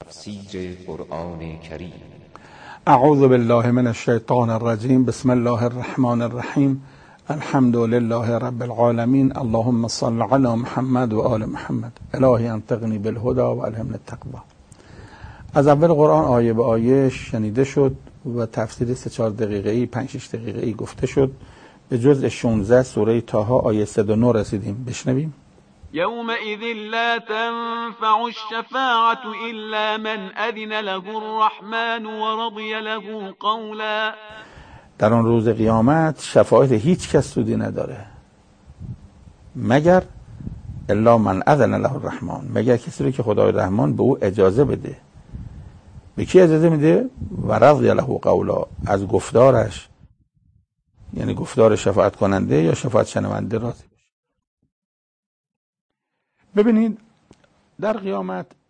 تفسیر قرآن کریم. اعوذ بالله من الشیطان الرجیم. بسم الله الرحمن الرحیم. الحمد لله رب العالمین. اللهم صل علی محمد و آل محمد. الهی انطقنی بالهدى و الهمنا التقوی. از اول قرآن آیه به آیه شنیده شد و تفسیر 3-4 دقیقه‌ای 5-6 دقیقه‌ای گفته شد. به جزء 16 سوره طه آیه 109 رسیدیم. بشنویم. يومئذ لا تنفع الشفاعة إلا من أذن له الرحمن ورضي له قولا. در آن روز قیامت شفاعت هیچ کس سودی نداره مگر الا من اذن له الرحمن، مگر کسی رو که خدای رحمان به او اجازه بده. به کی اجازه میده؟ و رضی له قولا، از گفتارش، یعنی گفتار شفاعت کننده یا شفاعت شنونده راضی بشه. ببینید در قیامت